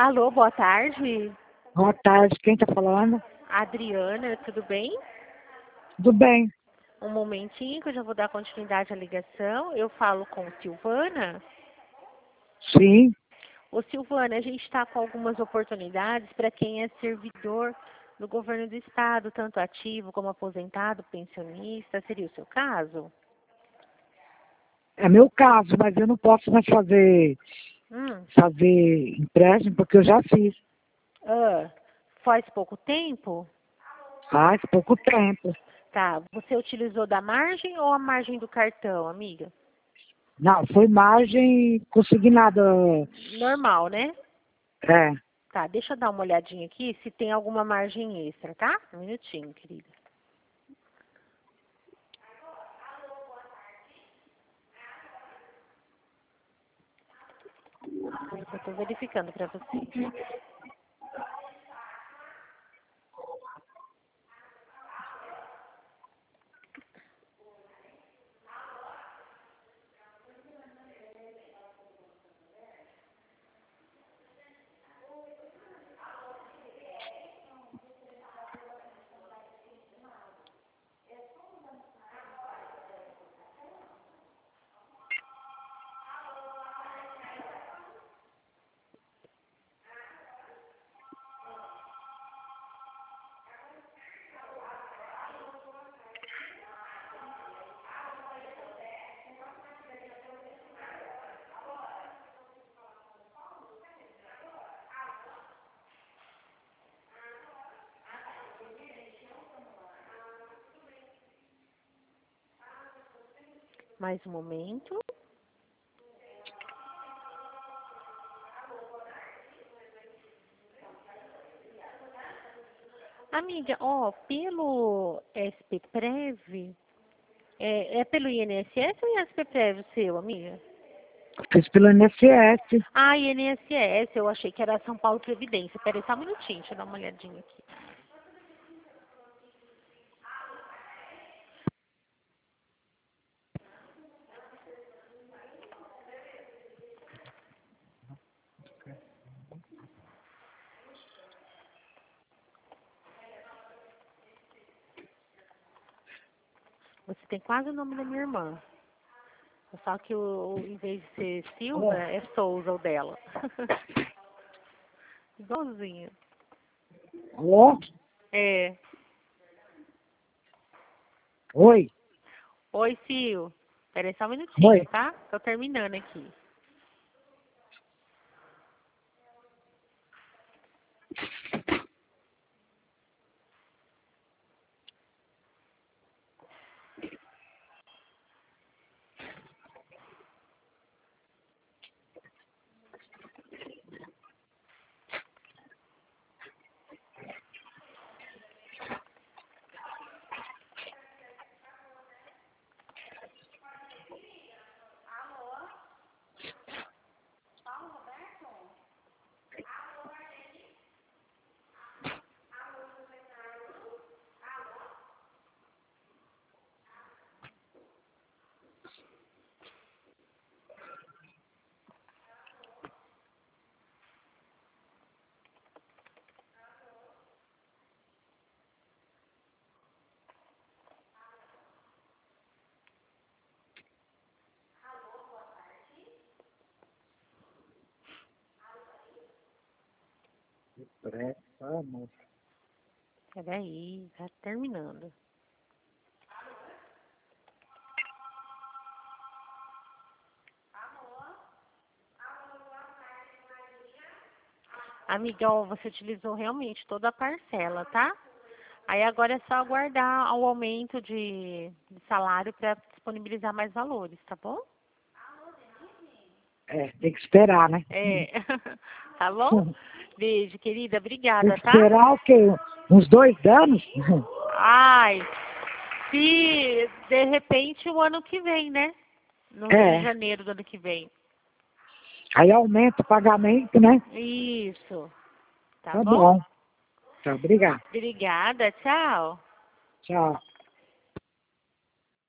Alô, boa tarde. Boa tarde, quem está falando? Adriana, tudo bem? Tudo bem. Um momentinho que eu já vou dar continuidade à ligação. Eu falo com Silvana. Sim. Ô Silvana, a gente está com algumas oportunidades para quem é servidor do governo do estado, tanto ativo como aposentado, pensionista. Seria o seu caso? É meu caso, mas eu não posso mais fazer Hum. empréstimo porque eu já fiz. Faz pouco tempo? Faz pouco tempo. Tá. Você utilizou da margem ou a margem do cartão, amiga? Não, foi margem consignada. Normal, né? É. Tá, deixa eu dar uma olhadinha aqui se tem alguma margem extra, tá? Um minutinho, querida. Eu tô verificando pra você. Mais um momento. Amiga, ó, pelo SPPrev, é pelo INSS ou SPPrev o seu, amiga? Fiz pelo INSS. Ah, INSS, eu achei que era São Paulo Previdência. Peraí, só um minutinho, deixa eu dar uma olhadinha aqui. Você tem quase o nome da minha irmã. Só que em vez de ser Silva, é Souza o dela. Igualzinho. Alô? É. Oi. Oi, Sil. Peraí só um minutinho, Oi. tá? Tô terminando aqui. Peraí, tá terminando. Amiga, ó, você utilizou realmente toda a parcela, tá? Aí agora é só aguardar o aumento de salário para disponibilizar mais valores, tá bom? É, tem que esperar, né? É. Tá bom? Beijo, querida. Tem Obrigada, que tá? esperar o quê? Uns 2 anos? Ai, se de repente o ano que vem, né? Em É. janeiro do ano que vem. Aí aumenta o pagamento, né? Isso. Tá Tá bom? bom. Tá, obrigado. Obrigada. Tchau. Tchau.